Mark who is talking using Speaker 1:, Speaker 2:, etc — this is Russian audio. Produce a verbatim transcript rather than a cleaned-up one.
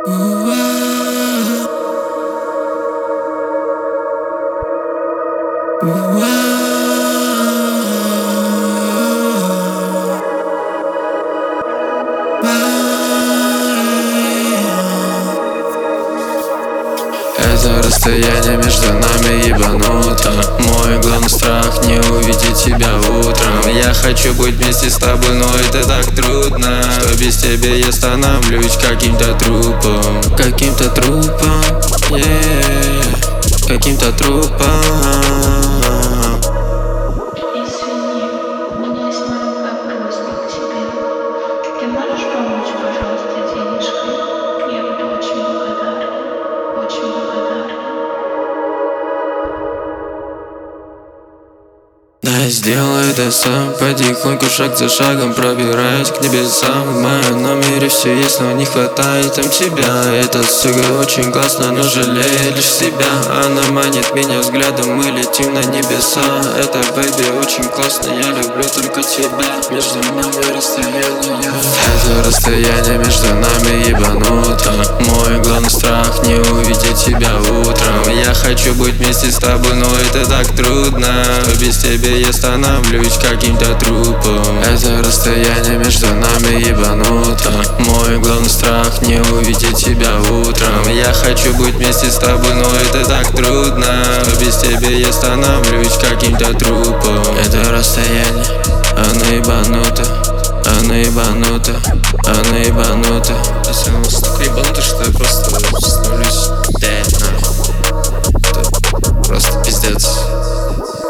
Speaker 1: Это расстояние между нами ебануто. Мой главный страх — не увидеть тебя утром. Я хочу быть вместе с тобой, но это так трудно, что без тебя я становлюсь каким-то трупом. Каким-то трупом, yeah, каким-то трупом.
Speaker 2: Извини, у меня есть маленькая просьба к тебе. Ты можешь помочь, пожалуйста, денежкой? Я буду очень благодарна. Очень благодарна.
Speaker 1: Да, я сделаю это сам, потихоньку, шаг за шагом, пробираясь к небесам. В моем номере все есть, но не хватает там тебя. Эта сука очень классно, но жалею лишь себя. Она манит меня взглядом, мы летим на небеса. Это бэйби очень классно, я люблю только тебя. Между нами расстояние. Это расстояние между нами ебануто. Мой главный страх — не увидеть тебя утром. Я хочу быть вместе с тобой, но это так трудно, без тебя я становлюсь каким-то трупом. Это расстояние между нами ебануто. Мой главный страх — не увидеть тебя утром. Я хочу быть вместе с тобой, но это так трудно, без тебя я становлюсь каким-то трупом. Это расстояние, оно ебануто, оно ебануто, оно ебануто. Если оно настолько ебануто, что я просто становлюсь dead, нахуй. Это просто пиздец.